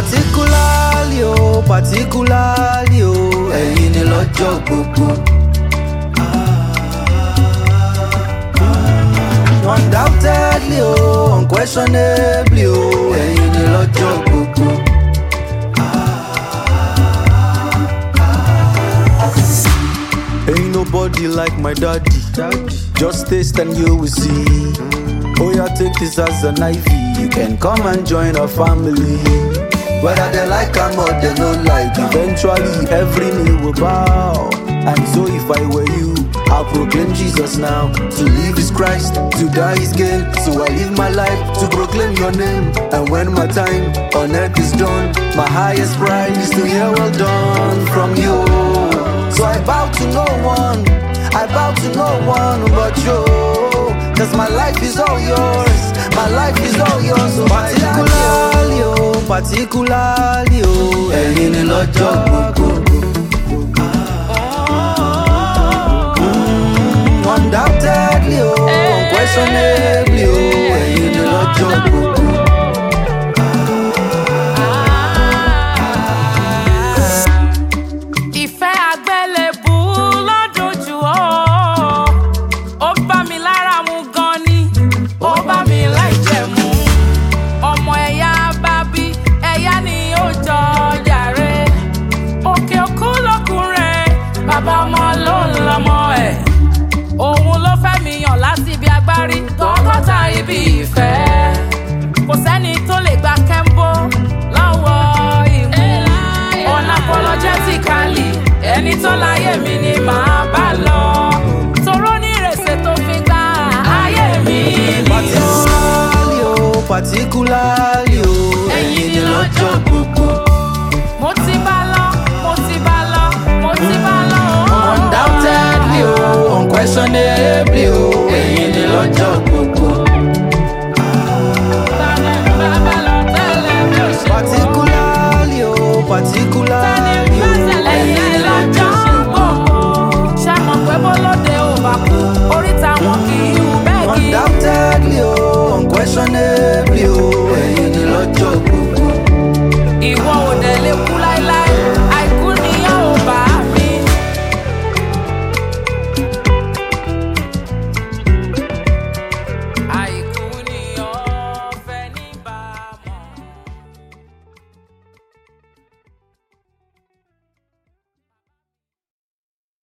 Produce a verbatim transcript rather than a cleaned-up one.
particularly oh, particularly oh, ẹ̀yin ni lọ́jọ́ gbogbo. Undoubtedly oh, unquestionably oh, ẹ̀yin ni lọ́jọ́ gbogbo. Ain't nobody like my daddy. Just taste and you will see. Oh yeah, take this as an I V. You can come and join our family. Whether they like am or they don't like, eventually every knee will bow. And so if I were you, I'll proclaim Jesus now. To live is Christ, to die is gain. So I live my life to proclaim your name. And when my time on earth is done, my highest pride is to hear well done from you. So I bow to no one, I bow to no one but you. Cause my life is all yours, my life is all yours. So particularly oh, particularly oh, ẹ̀yin ni lọ́jọ́ gbogbo. Undoubtedly oh, unquestionably oh, ẹ̀yin ni lọ́jọ́ gbogbo. Ibi ìfẹ́ kò sẹ́ni tó lè gba kẹ́ńbó lọ́wọ́ ìmú unapologetically ẹni tó láyé mi ni màá bá lọ toró ní ìrèsè tó fi gba ayé mi ni o. Particularly oh, particularly.